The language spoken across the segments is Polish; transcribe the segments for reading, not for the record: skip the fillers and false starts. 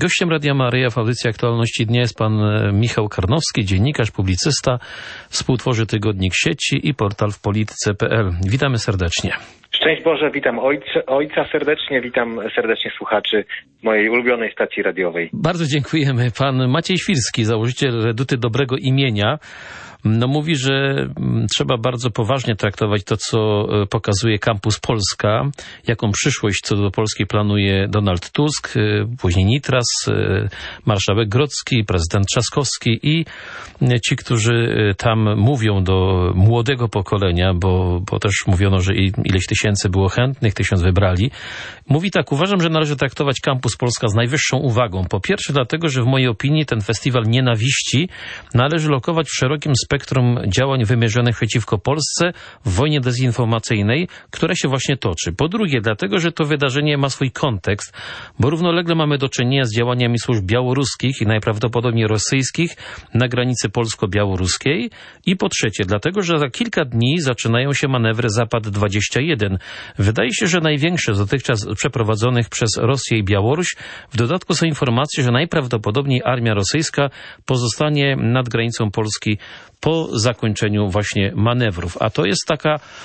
Gościem Radia Maryja w audycji Aktualności Dnia jest pan Michał Karnowski, dziennikarz, publicysta, współtworzy tygodnik Sieci i portal wpolityce.pl. Witamy serdecznie. Szczęść Boże, witam ojca serdecznie, witam serdecznie słuchaczy mojej ulubionej stacji radiowej. Bardzo dziękujemy. Pan Maciej Świrski, założyciel Reduty Dobrego Imienia, mówi, że trzeba bardzo poważnie traktować to, co pokazuje Campus Polska, jaką przyszłość co do Polski planuje Donald Tusk, później Nitras, marszałek Grodzki, prezydent Trzaskowski i ci, którzy tam mówią do młodego pokolenia, bo też mówiono, że ileś tysięcy było chętnych, 1000 wybrali. Mówi tak: uważam, że należy traktować Campus Polska z najwyższą uwagą. Po pierwsze dlatego, że w mojej opinii ten festiwal nienawiści należy lokować w szerokim spektrum działań wymierzonych przeciwko Polsce w wojnie dezinformacyjnej, która się właśnie toczy. Po drugie, dlatego, że to wydarzenie ma swój kontekst, bo równolegle mamy do czynienia z działaniami służb białoruskich i najprawdopodobniej rosyjskich na granicy polsko-białoruskiej. I po trzecie, dlatego, że za kilka dni zaczynają się manewry Zapad-21. Wydaje się, że największe z dotychczas przeprowadzonych przez Rosję i Białoruś. W dodatku są informacje, że najprawdopodobniej armia rosyjska pozostanie nad granicą Polski po zakończeniu właśnie manewrów. A to jest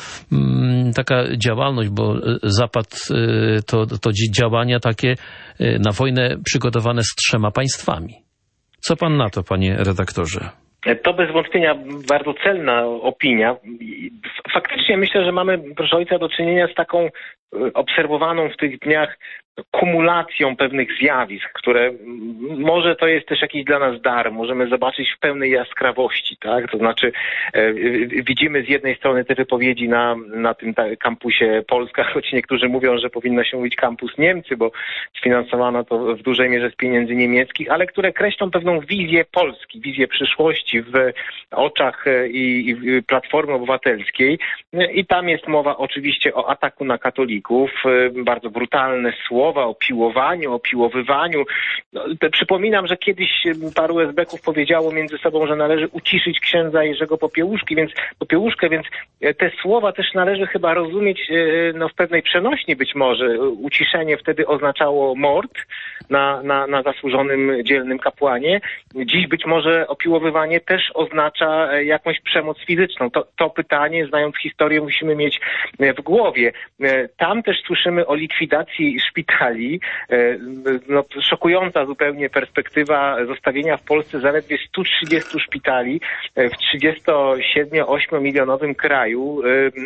taka działalność, bo Zapad to działania takie na wojnę przygotowane z 3 państwami. Co pan na to, panie redaktorze? To bez wątpienia bardzo celna opinia. Faktycznie myślę, że mamy, proszę ojca, do czynienia z taką obserwowaną w tych dniach kumulacją pewnych zjawisk, które może to jest też jakiś dla nas dar, możemy zobaczyć w pełnej jaskrawości, tak? To znaczy widzimy z jednej strony te wypowiedzi na tym kampusie Polska, choć niektórzy mówią, że powinno się mówić kampus Niemcy, bo sfinansowano to w dużej mierze z pieniędzy niemieckich, ale które kreślą pewną wizję Polski, wizję przyszłości w oczach i Platformy Obywatelskiej. I tam jest mowa oczywiście o ataku na katolików, bardzo brutalne słowa, o piłowaniu, o piłowywaniu. Przypominam, że kiedyś paru esbeków powiedziało między sobą, że należy uciszyć księdza Jerzego Popiełuszkę, więc te słowa też należy chyba rozumieć w pewnej przenośni być może. Uciszenie wtedy oznaczało mord na zasłużonym, dzielnym kapłanie. Dziś być może opiłowywanie też oznacza jakąś przemoc fizyczną. To pytanie, znając historię, musimy mieć w głowie. Tam też słyszymy o likwidacji szpitali. Szokująca zupełnie perspektywa zostawienia w Polsce zaledwie 130 szpitali w 37-8 milionowym kraju,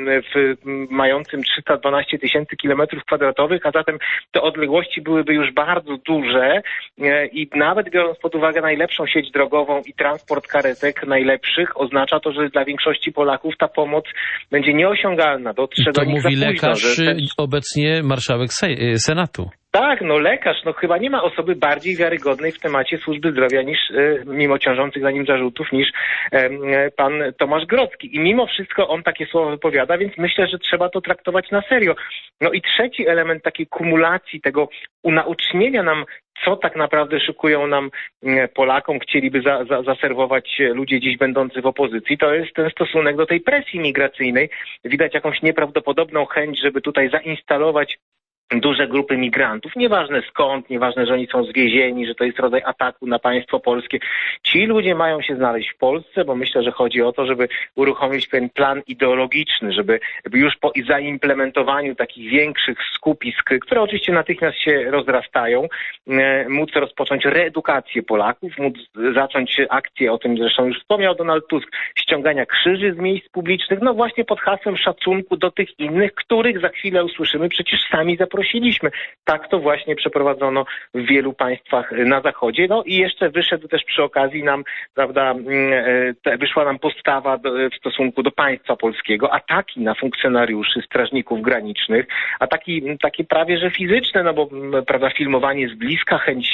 mającym 312 tysięcy kilometrów kwadratowych, a zatem te odległości byłyby już bardzo duże i nawet biorąc pod uwagę najlepszą sieć drogową i transport karetek najlepszych, oznacza to, że dla większości Polaków ta pomoc będzie nieosiągalna. Dotrze do nich za późno. To mówi lekarz, obecnie marszałek Senatu. Tak, lekarz, chyba nie ma osoby bardziej wiarygodnej w temacie służby zdrowia niż, mimo ciążących na nim zarzutów, niż pan Tomasz Grodzki. I mimo wszystko on takie słowa wypowiada, więc myślę, że trzeba to traktować na serio. I trzeci element takiej kumulacji, tego unaucznienia nam, co tak naprawdę szykują nam Polakom, chcieliby zaserwować ludzie dziś będący w opozycji, to jest ten stosunek do tej presji migracyjnej. Widać jakąś nieprawdopodobną chęć, żeby tutaj zainstalować duże grupy migrantów, nieważne skąd, nieważne, że oni są zwiezieni, że to jest rodzaj ataku na państwo polskie. Ci ludzie mają się znaleźć w Polsce, bo myślę, że chodzi o to, żeby uruchomić pewien plan ideologiczny, żeby już po zaimplementowaniu takich większych skupisk, które oczywiście natychmiast się rozrastają, móc rozpocząć reedukację Polaków, móc zacząć akcję, o tym zresztą już wspomniał Donald Tusk, ściągania krzyży z miejsc publicznych, właśnie pod hasłem szacunku do tych innych, których za chwilę usłyszymy, przecież sami zaprosiliśmy. Tak to właśnie przeprowadzono w wielu państwach na Zachodzie. I jeszcze wyszedł też przy okazji nam, prawda, wyszła nam postawa w stosunku do państwa polskiego, ataki na funkcjonariuszy, strażników granicznych, ataki takie prawie że fizyczne, bo prawda, filmowanie z bliska, chęć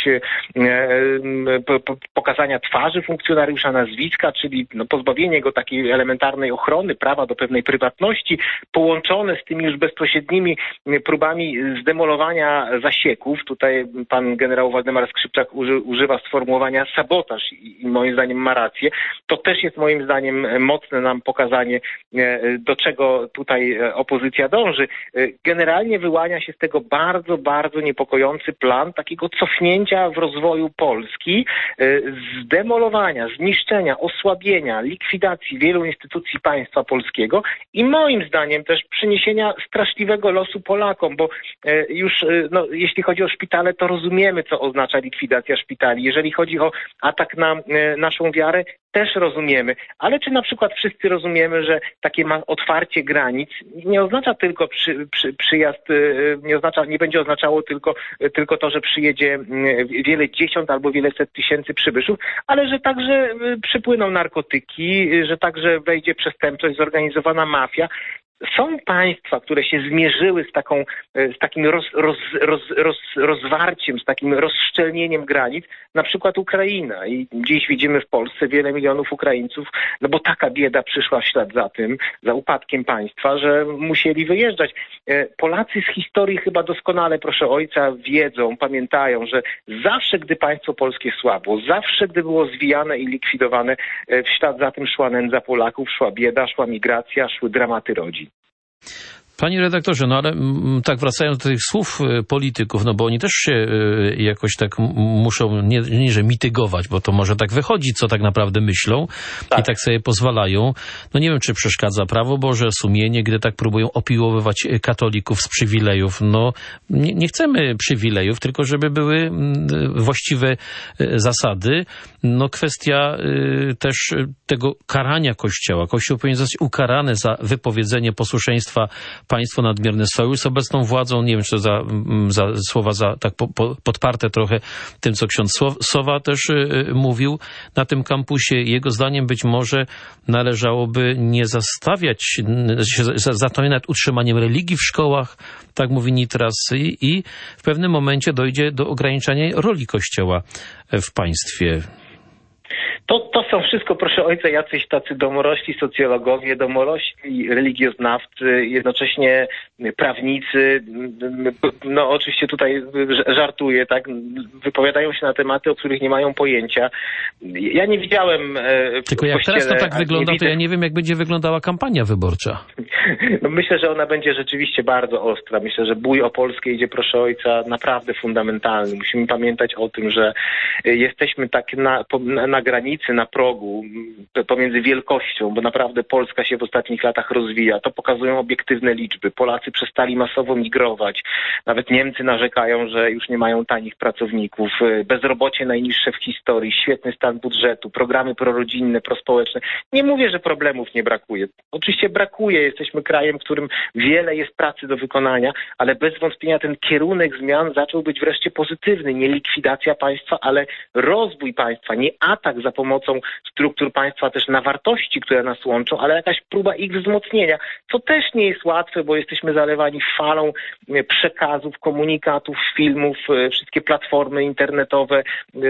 pokazania twarzy funkcjonariusza, nazwiska, czyli pozbawienie go takiej elementarnej ochrony, prawa do pewnej prywatności, połączone z tymi już bezpośrednimi próbami zdemolowania zasieków. Tutaj pan generał Waldemar Skrzypczak używa sformułowania sabotaż i moim zdaniem ma rację. To też jest moim zdaniem mocne nam pokazanie, do czego tutaj opozycja dąży. Generalnie wyłania się z tego bardzo, bardzo niepokojący plan takiego cofnięcia w rozwoju Polski, zdemolowania, zniszczenia, osłabienia, likwidacji wielu instytucji państwa polskiego i moim zdaniem też przyniesienia straszliwego losu Polakom, bo już jeśli chodzi o szpitale, to rozumiemy, co oznacza likwidacja szpitali. Jeżeli chodzi o atak na naszą wiarę, też rozumiemy. Ale czy na przykład wszyscy rozumiemy, że takie otwarcie granic nie oznacza tylko przyjazd, nie będzie oznaczało tylko to, że przyjedzie wiele dziesiąt albo wiele set tysięcy przybyszów, ale że także przypłyną narkotyki, że także wejdzie przestępczość, zorganizowana mafia. Są państwa, które się zmierzyły z takim rozwarciem, z takim rozszczelnieniem granic, na przykład Ukraina. I dziś widzimy w Polsce wiele milionów Ukraińców, no bo taka bieda przyszła w ślad za tym, za upadkiem państwa, że musieli wyjeżdżać. Polacy z historii chyba doskonale, proszę ojca, wiedzą, pamiętają, że zawsze, gdy państwo polskie słabło, zawsze, gdy było zwijane i likwidowane, w ślad za tym szła nędza Polaków, szła bieda, szła migracja, szły dramaty rodzin. Panie redaktorze, no ale tak wracając do tych słów polityków, no bo oni też się jakoś tak muszą, nie że mitygować, bo to może tak wychodzi, co tak naprawdę myślą i tak sobie pozwalają. No nie wiem, czy przeszkadza prawo Boże, sumienie, gdy tak próbują opiłowywać katolików z przywilejów. No nie chcemy przywilejów, tylko żeby były właściwe zasady. No kwestia też tego karania Kościoła. Kościół powinien zostać ukarany za wypowiedzenie posłuszeństwa państwo nadmierny sojusz z obecną władzą. Nie wiem, czy to za słowa tak podparte trochę tym, co ksiądz Sowa też mówił na tym kampusie. Jego zdaniem być może należałoby nie zastawiać się za to nawet utrzymaniem religii w szkołach, tak mówi Nitras, i w pewnym momencie dojdzie do ograniczania roli Kościoła w państwie. To są wszystko, proszę ojca, jacyś tacy domorośli socjologowie, domorośli religioznawcy, jednocześnie prawnicy. No oczywiście tutaj żartuję, tak? Wypowiadają się na tematy, o których nie mają pojęcia. Ja nie widziałem tylko jak teraz to tak wygląda, to ja nie wiem, jak będzie wyglądała kampania wyborcza. No myślę, że ona będzie rzeczywiście bardzo ostra. Myślę, że bój o Polskę idzie, proszę ojca, naprawdę fundamentalny. Musimy pamiętać o tym, że jesteśmy tak na granicy, na progu pomiędzy wielkością, bo naprawdę Polska się w ostatnich latach rozwija. To pokazują obiektywne liczby. Polacy przestali masowo migrować. Nawet Niemcy narzekają, że już nie mają tanich pracowników. Bezrobocie najniższe w historii, świetny stan budżetu, programy prorodzinne, prospołeczne. Nie mówię, że problemów nie brakuje. Oczywiście brakuje. Jesteśmy krajem, w którym wiele jest pracy do wykonania, ale bez wątpienia ten kierunek zmian zaczął być wreszcie pozytywny. Nie likwidacja państwa, ale rozwój państwa. Nie atak za pomocą struktur państwa też na wartości, które nas łączą, ale jakaś próba ich wzmocnienia, co też nie jest łatwe, bo jesteśmy zalewani falą przekazów, komunikatów, filmów, wszystkie platformy internetowe,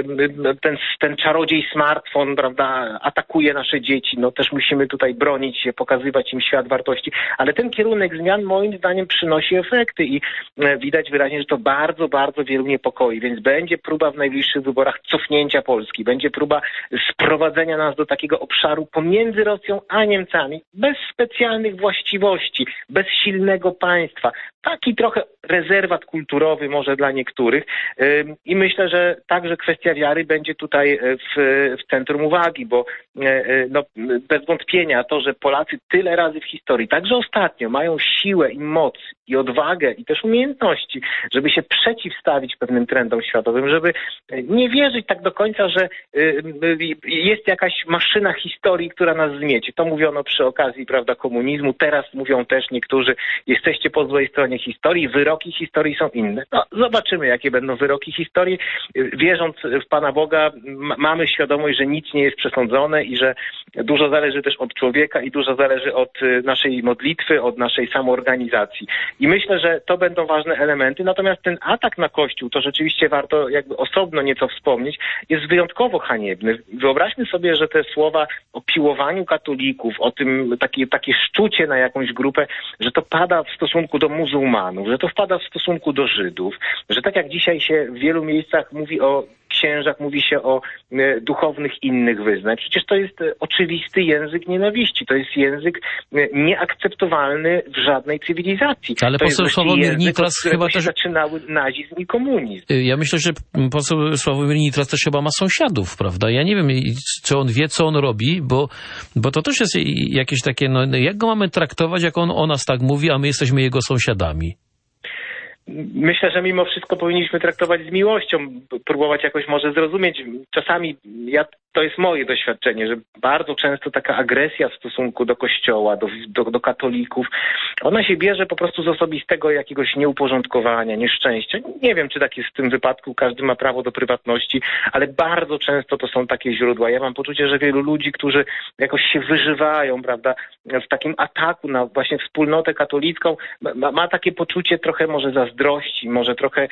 ten czarodziej smartfon, prawda, atakuje nasze dzieci, no też musimy tutaj bronić się, pokazywać im świat wartości, ale ten kierunek zmian moim zdaniem przynosi efekty i widać wyraźnie, że to bardzo, bardzo wielu niepokoi, więc będzie próba w najbliższych wyborach cofnięcia Polski, będzie próba sprowadzenia nas do takiego obszaru pomiędzy Rosją a Niemcami, bez specjalnych właściwości, bez silnego państwa. Taki trochę rezerwat kulturowy może dla niektórych i myślę, że także kwestia wiary będzie tutaj w centrum uwagi, bo no, bez wątpienia to, że Polacy tyle razy w historii, także ostatnio, mają siłę i moc i odwagę i też umiejętności, żeby się przeciwstawić pewnym trendom światowym, żeby nie wierzyć tak do końca, że jest jakaś maszyna historii, która nas zmiecie. To mówiono przy okazji, prawda, komunizmu. Teraz mówią też niektórzy, jesteście po złej stronie historii, wyroki historii są inne. No, zobaczymy, jakie będą wyroki historii. Wierząc w Pana Boga, mamy świadomość, że nic nie jest przesądzone i że dużo zależy też od człowieka i dużo zależy od naszej modlitwy, od naszej samoorganizacji. I myślę, że to będą ważne elementy. Natomiast ten atak na Kościół, to rzeczywiście warto jakby osobno nieco wspomnieć, jest wyjątkowo haniebny. Wyobraźcie wyobraźmy sobie, że te słowa o piłowaniu katolików, o tym takie szczucie na jakąś grupę, że to pada w stosunku do muzułmanów, że to wpada w stosunku do Żydów, że tak jak dzisiaj się w wielu miejscach mówi o księżach, mówi się o duchownych innych wyznań. Przecież to jest oczywisty język nienawiści. To jest język nieakceptowalny w żadnej cywilizacji. Ale poseł Sławomir Nitras chyba też zaczynały nazizm i komunizm. Ja myślę, że poseł Sławomir Nitras też chyba ma sąsiadów, prawda? Ja nie wiem, czy on wie, co on robi, bo to też jest jakieś takie, jak go mamy traktować, jak on o nas tak mówi, a my jesteśmy jego sąsiadami. Myślę, że mimo wszystko powinniśmy traktować z miłością, próbować jakoś może zrozumieć. Czasami to jest moje doświadczenie, że bardzo często taka agresja w stosunku do Kościoła, do katolików, ona się bierze po prostu z osobistego jakiegoś nieuporządkowania, nieszczęścia. Nie wiem, czy tak jest w tym wypadku, każdy ma prawo do prywatności, ale bardzo często to są takie źródła. Ja mam poczucie, że wielu ludzi, którzy jakoś się wyżywają, prawda, w takim ataku na właśnie wspólnotę katolicką, ma takie poczucie trochę może zazdrości, może trochę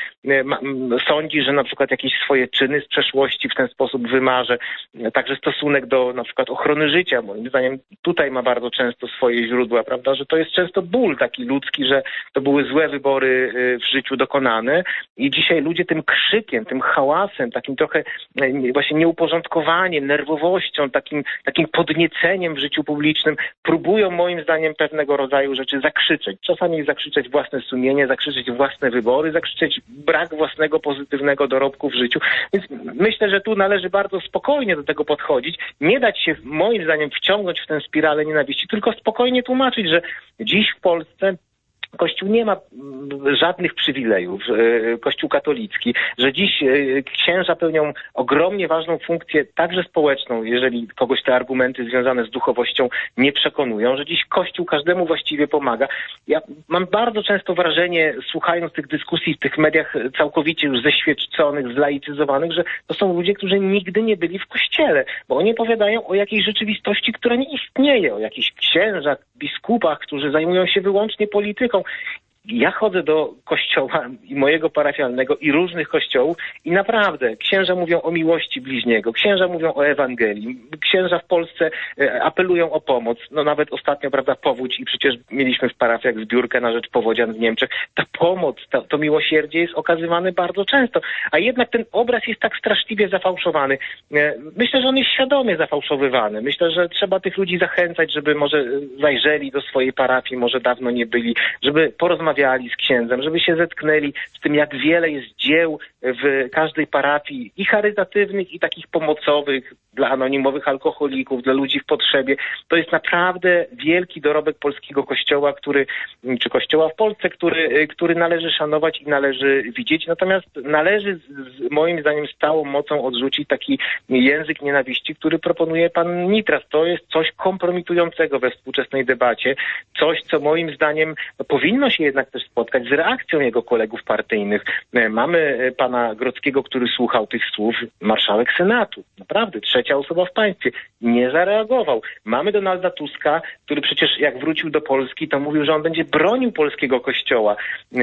sądzi, że na przykład jakieś swoje czyny z przeszłości w ten sposób wymarze. Także stosunek do na przykład ochrony życia, moim zdaniem tutaj ma bardzo często swoje źródła, prawda, że to jest często ból taki ludzki, że to były złe wybory w życiu dokonane i dzisiaj ludzie tym krzykiem, tym hałasem, takim trochę właśnie nieuporządkowaniem, nerwowością, takim podnieceniem w życiu publicznym próbują moim zdaniem pewnego rodzaju rzeczy zakrzyczeć. Czasami zakrzyczeć własne sumienie, zakrzyczeć własne wybory, zakrzyczeć brak własnego pozytywnego dorobku w życiu. Więc myślę, że tu należy bardzo spokojnie do tego podchodzić, nie dać się moim zdaniem wciągnąć w tę spiralę nienawiści, tylko spokojnie tłumaczyć, że dziś w Polsce Kościół nie ma żadnych przywilejów, Kościół katolicki, że dziś księża pełnią ogromnie ważną funkcję, także społeczną, jeżeli kogoś te argumenty związane z duchowością nie przekonują, że dziś Kościół każdemu właściwie pomaga. Ja mam bardzo często wrażenie, słuchając tych dyskusji w tych mediach całkowicie już zeświadczonych, zlaicyzowanych, że to są ludzie, którzy nigdy nie byli w Kościele, bo oni opowiadają o jakiejś rzeczywistości, która nie istnieje, o jakichś księżach, biskupach, którzy zajmują się wyłącznie polityką. Ja chodzę do kościoła i mojego parafialnego i różnych kościołów i naprawdę księża mówią o miłości bliźniego, księża mówią o Ewangelii, księża w Polsce apelują o pomoc. No nawet ostatnio, prawda, powódź i przecież mieliśmy w parafiach zbiórkę na rzecz powodzian w Niemczech. Ta pomoc, to miłosierdzie jest okazywane bardzo często, a jednak ten obraz jest tak straszliwie zafałszowany. Myślę, że on jest świadomie zafałszowywany. Myślę, że trzeba tych ludzi zachęcać, żeby może zajrzeli do swojej parafii, może dawno nie byli, żeby porozmawiali z księdzem, żeby się zetknęli z tym, jak wiele jest dzieł w każdej parafii i charytatywnych, i takich pomocowych dla anonimowych alkoholików, dla ludzi w potrzebie. To jest naprawdę wielki dorobek polskiego Kościoła, czy Kościoła w Polsce, który należy szanować i należy widzieć. Natomiast należy moim zdaniem z całą mocą odrzucić taki język nienawiści, który proponuje pan Nitras. To jest coś kompromitującego we współczesnej debacie. Coś, co moim zdaniem powinno się jednak też spotkać z reakcją jego kolegów partyjnych. Mamy pana Grodzkiego, który słuchał tych słów, marszałek Senatu. Naprawdę, trzecia osoba w państwie. Nie zareagował. Mamy Donalda Tuska, który przecież jak wrócił do Polski, to mówił, że on będzie bronił polskiego kościoła.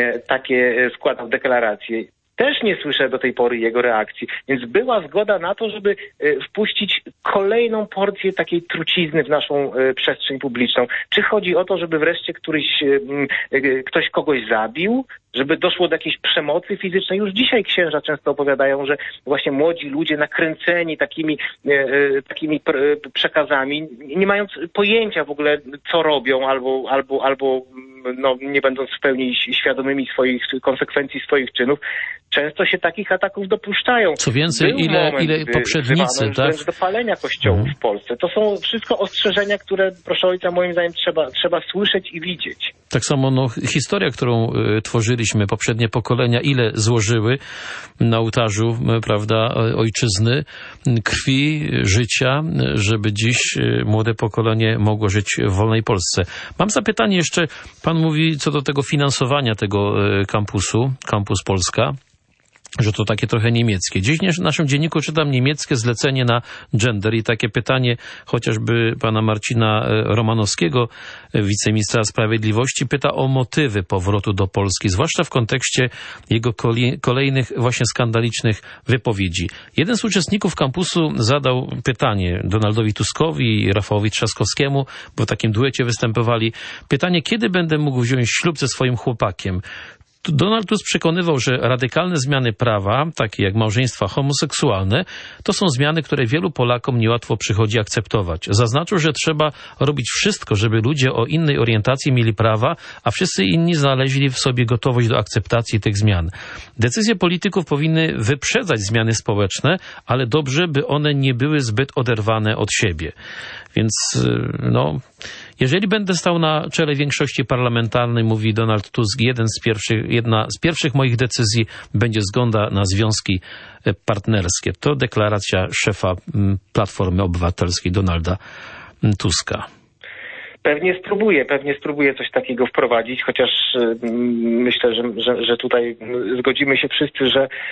Takie składał deklaracje. Też nie słyszę do tej pory jego reakcji. Więc była zgoda na to, żeby wpuścić kolejną porcję takiej trucizny w naszą przestrzeń publiczną. Czy chodzi o to, żeby wreszcie ktoś kogoś zabił? Żeby doszło do jakiejś przemocy fizycznej? Już dzisiaj księża często opowiadają, że właśnie młodzi ludzie nakręceni takimi przekazami, nie mając pojęcia w ogóle, co robią, albo nie będąc w pełni świadomymi konsekwencji swoich czynów, często się takich ataków dopuszczają. Co więcej, ile poprzednicy, tak? Do palenia kościołów w Polsce. To są wszystko ostrzeżenia, które, proszę ojca, moim zdaniem trzeba słyszeć i widzieć. Tak samo historia, którą tworzyliśmy, poprzednie pokolenia, ile złożyły na ołtarzu, prawda, ojczyzny, krwi, życia, żeby dziś młode pokolenie mogło żyć w wolnej Polsce. Mam zapytanie jeszcze, pan mówi co do tego finansowania tego kampusu, Kampus Polska. że to takie trochę niemieckie. Dziś w naszym dzienniku czytam niemieckie zlecenie na gender i takie pytanie chociażby pana Marcina Romanowskiego, wiceministra sprawiedliwości, pyta o motywy powrotu do Polski, zwłaszcza w kontekście jego kolejnych właśnie skandalicznych wypowiedzi. Jeden z uczestników kampusu zadał pytanie Donaldowi Tuskowi i Rafałowi Trzaskowskiemu, bo w takim duecie występowali. Pytanie, kiedy będę mógł wziąć ślub ze swoim chłopakiem? Donald Tusk przekonywał, że radykalne zmiany prawa, takie jak małżeństwa homoseksualne, to są zmiany, które wielu Polakom niełatwo przychodzi akceptować. Zaznaczył, że trzeba robić wszystko, żeby ludzie o innej orientacji mieli prawa, a wszyscy inni znaleźli w sobie gotowość do akceptacji tych zmian. Decyzje polityków powinny wyprzedzać zmiany społeczne, ale dobrze, by one nie były zbyt oderwane od siebie. Więc jeżeli będę stał na czele większości parlamentarnej, mówi Donald Tusk, jedna z pierwszych moich decyzji będzie zgoda na związki partnerskie. To deklaracja szefa Platformy Obywatelskiej Donalda Tuska. Pewnie spróbuję coś takiego wprowadzić, chociaż myślę, że tutaj zgodzimy się wszyscy,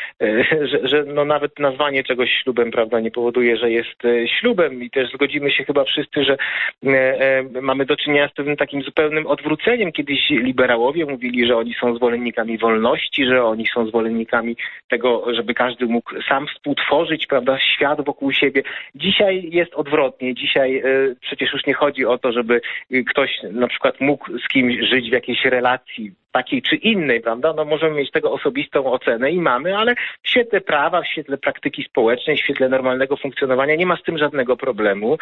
że nawet nazwanie czegoś ślubem, prawda, nie powoduje, że jest ślubem i też zgodzimy się chyba wszyscy, że mamy do czynienia z pewnym takim zupełnym odwróceniem. Kiedyś liberałowie mówili, że oni są zwolennikami wolności, że oni są zwolennikami tego, żeby każdy mógł sam współtworzyć, prawda, świat wokół siebie. Dzisiaj jest odwrotnie. Dzisiaj przecież już nie chodzi o to, żeby ktoś na przykład mógł z kimś żyć w jakiejś relacji takiej czy innej, prawda? No możemy mieć tego osobistą ocenę i mamy, ale w świetle prawa, w świetle praktyki społecznej, w świetle normalnego funkcjonowania nie ma z tym żadnego problemu.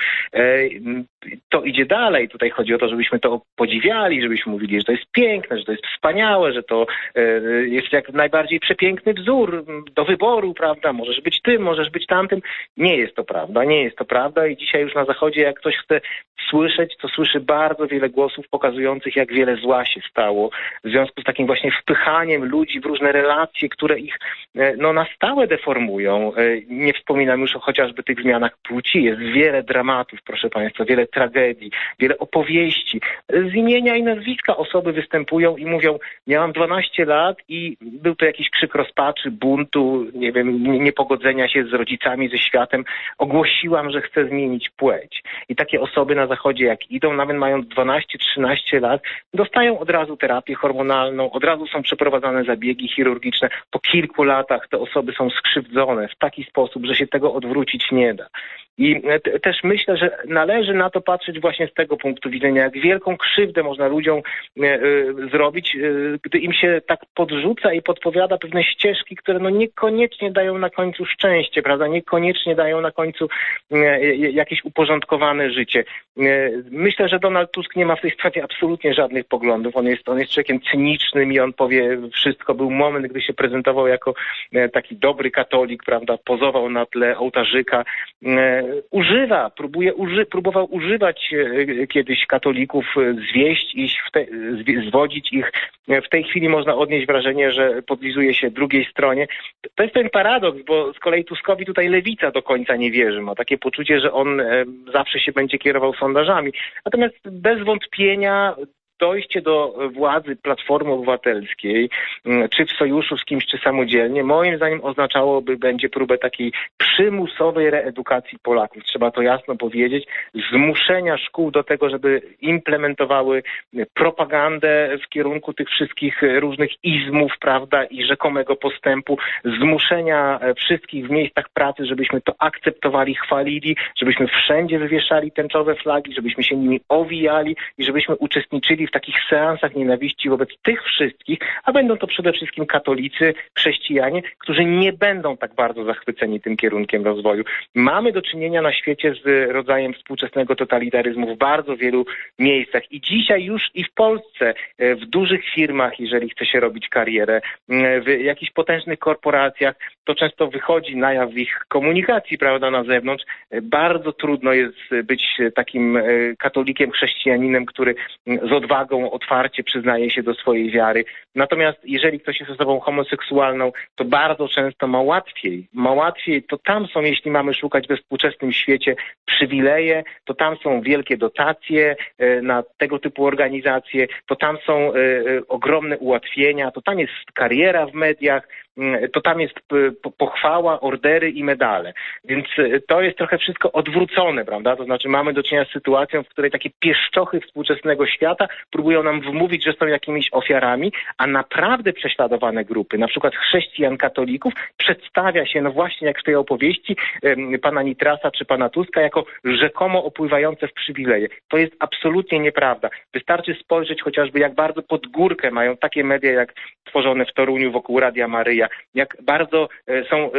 To idzie dalej. Tutaj chodzi o to, żebyśmy to podziwiali, żebyśmy mówili, że to jest piękne, że to jest wspaniałe, że to jest jak najbardziej przepiękny wzór do wyboru, prawda? Możesz być tym, możesz być tamtym. Nie jest to prawda, nie jest to prawda i dzisiaj już na Zachodzie, jak ktoś chce słyszeć, to słyszy bardzo wiele głosów pokazujących, jak wiele zła się stało w związku z takim właśnie wpychaniem ludzi w różne relacje, które ich na stałe deformują. Nie wspominam już o chociażby tych zmianach płci. Jest wiele dramatów, proszę Państwa, wiele tragedii, wiele opowieści. Z imienia i nazwiska osoby występują i mówią, miałam 12 lat i był to jakiś krzyk rozpaczy, buntu, nie wiem, niepogodzenia się z rodzicami, ze światem. Ogłosiłam, że chcę zmienić płeć. I takie osoby na Zachodzie, jak idą, nawet mając 12-13 lat, dostają od razu terapię hormonalną, od razu są przeprowadzane zabiegi chirurgiczne. Po kilku latach te osoby są skrzywdzone w taki sposób, że się tego odwrócić nie da. I też myślę, że należy na to patrzeć właśnie z tego punktu widzenia, jak wielką krzywdę można ludziom zrobić, gdy im się tak podrzuca i podpowiada pewne ścieżki, które niekoniecznie dają na końcu szczęście, prawda? Niekoniecznie dają na końcu jakieś uporządkowane życie. Myślę, że Donald Tusk nie ma w tej sprawie absolutnie żadnych poglądów. On jest człowiekiem cynicznym i on powie wszystko. Był moment, gdy się prezentował jako taki dobry katolik, prawda? Pozował na tle ołtarzyka. Próbował używać kiedyś katolików, zwieść ich, zwodzić ich. W tej chwili można odnieść wrażenie, że podlizuje się drugiej stronie. To jest ten paradoks, bo z kolei Tuskowi tutaj lewica do końca nie wierzy. Ma takie poczucie, że on zawsze się będzie kierował sondażami. Natomiast bez wątpienia dojście do władzy Platformy Obywatelskiej, czy w sojuszu z kimś, czy samodzielnie, moim zdaniem będzie próbę takiej przymusowej reedukacji Polaków. Trzeba to jasno powiedzieć. Zmuszenia szkół do tego, żeby implementowały propagandę w kierunku tych wszystkich różnych izmów, prawda, i rzekomego postępu. Zmuszenia wszystkich w miejscach pracy, żebyśmy to akceptowali, chwalili, żebyśmy wszędzie wywieszali tęczowe flagi, żebyśmy się nimi owijali i żebyśmy uczestniczyli w takich seansach nienawiści wobec tych wszystkich, a będą to przede wszystkim katolicy, chrześcijanie, którzy nie będą tak bardzo zachwyceni tym kierunkiem rozwoju. Mamy do czynienia na świecie z rodzajem współczesnego totalitaryzmu w bardzo wielu miejscach i dzisiaj już i w Polsce, w dużych firmach, jeżeli chce się robić karierę, w jakichś potężnych korporacjach, to często wychodzi na jaw w ich komunikacji, prawda, na zewnątrz. Bardzo trudno jest być takim katolikiem, chrześcijaninem, który z odwagą otwarcie przyznaje się do swojej wiary. Natomiast jeżeli ktoś jest osobą homoseksualną, to bardzo często ma łatwiej, to tam są, jeśli mamy szukać we współczesnym świecie przywileje, to tam są wielkie dotacje na tego typu organizacje, to tam są ogromne ułatwienia, to tam jest kariera w mediach, to tam jest pochwała, ordery i medale. Więc to jest trochę wszystko odwrócone, prawda? To znaczy mamy do czynienia z sytuacją, w której takie pieszczochy współczesnego świata próbują nam wmówić, że są jakimiś ofiarami, a naprawdę prześladowane grupy, na przykład chrześcijan, katolików, przedstawia się, no właśnie jak w tej opowieści pana Nitrasa czy pana Tuska, jako rzekomo opływające w przywileje. To jest absolutnie nieprawda. Wystarczy spojrzeć chociażby, jak bardzo pod górkę mają takie media, jak tworzone w Toruniu wokół Radia Maryja, jak bardzo są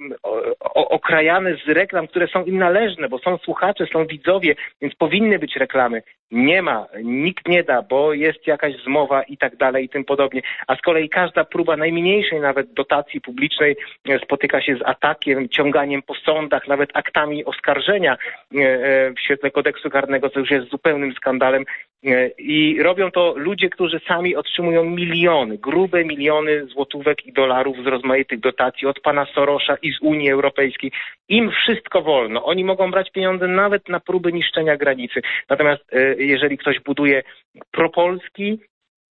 okrajane z reklam, które są im należne, bo są słuchacze, są widzowie, więc powinny być reklamy. Nie ma, nikt nie da, bo jest jakaś zmowa i tak dalej i tym podobnie. A z kolei każda próba najmniejszej nawet dotacji publicznej spotyka się z atakiem, ciąganiem po sądach, nawet aktami oskarżenia w świetle kodeksu karnego, co już jest zupełnym skandalem. I robią to ludzie, którzy sami otrzymują miliony, grube miliony złotówek i dolarów z rozmaitych dotacji od pana Sorosza i z Unii Europejskiej. Im wszystko wolno. Oni mogą brać pieniądze nawet na próby niszczenia granicy. Natomiast jeżeli ktoś buduje propolski,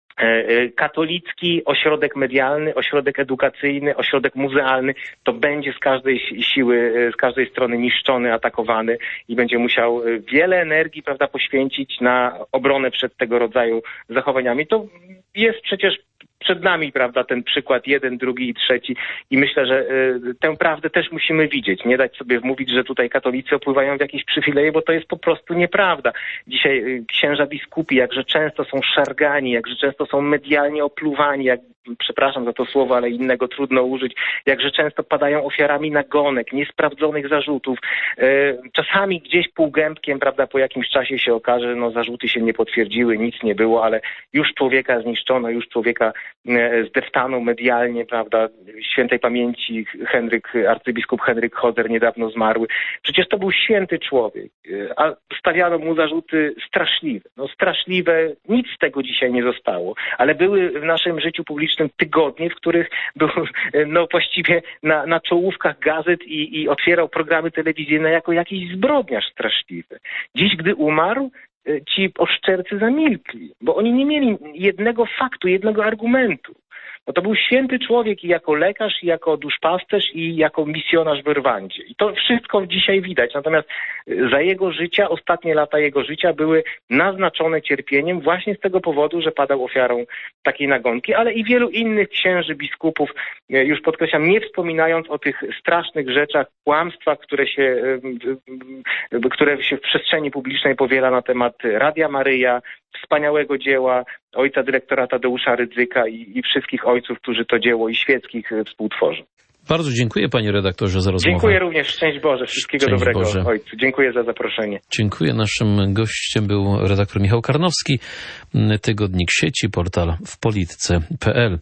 katolicki ośrodek medialny, ośrodek edukacyjny, ośrodek muzealny, to będzie z każdej siły, z każdej strony niszczony, atakowany i będzie musiał wiele energii, prawda, poświęcić na obronę przed tego rodzaju zachowaniami. To jest przecież przed nami, prawda, ten przykład jeden, drugi i trzeci i myślę, że tę prawdę też musimy widzieć. Nie dać sobie wmówić, że tutaj katolicy opływają w jakieś przywileje, bo to jest po prostu nieprawda. Dzisiaj księża biskupi jakże często są szargani, jakże często są medialnie opluwani, przepraszam za to słowo, ale innego trudno użyć, jakże często padają ofiarami nagonek, niesprawdzonych zarzutów. Czasami gdzieś półgębkiem, prawda, po jakimś czasie się okaże, no zarzuty się nie potwierdziły, nic nie było, ale już człowieka zniszczono, już człowieka zdeptano medialnie, prawda, świętej pamięci arcybiskup Henryk Hozer niedawno zmarły. Przecież to był święty człowiek, a stawiano mu zarzuty straszliwe. No straszliwe, nic z tego dzisiaj nie zostało, ale były w naszym życiu publicznym tygodnie, w których był no właściwie na czołówkach gazet i otwierał programy telewizyjne jako jakiś zbrodniarz straszliwy. Dziś, gdy umarł, ci oszczercy zamilkli, bo oni nie mieli jednego faktu, jednego argumentu. No to był święty człowiek i jako lekarz, i jako duszpasterz, i jako misjonarz w Rwandzie. I to wszystko dzisiaj widać. Natomiast za jego życia, ostatnie lata jego życia były naznaczone cierpieniem właśnie z tego powodu, że padał ofiarą takiej nagonki, ale i wielu innych księży, biskupów, już podkreślam, nie wspominając o tych strasznych rzeczach, kłamstwach, które się w przestrzeni publicznej powiela na temat Radia Maryja, wspaniałego dzieła ojca dyrektora Tadeusza Rydzyka i wszystkich ojców, którzy to dzieło i świeckich współtworzą. Bardzo dziękuję, panie redaktorze, za rozmowę. Dziękuję również. Szczęść Boże. Wszystkiego Szczęść dobrego, Boże. ojcu. Dziękuję za zaproszenie. Dziękuję. Naszym gościem był redaktor Michał Karnowski, Tygodnik Sieci, portal wpolitce.pl.